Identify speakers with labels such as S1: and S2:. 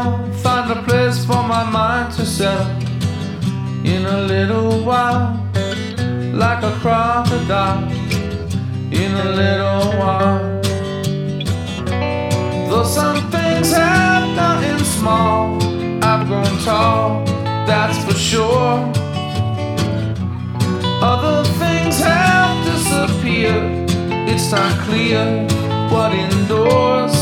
S1: Find a place for my mind to settle in a little while, like a crocodile in a little while. Though some things have gotten small, I've grown tall, that's for sure. Other things have disappeared, it's not clear what endures.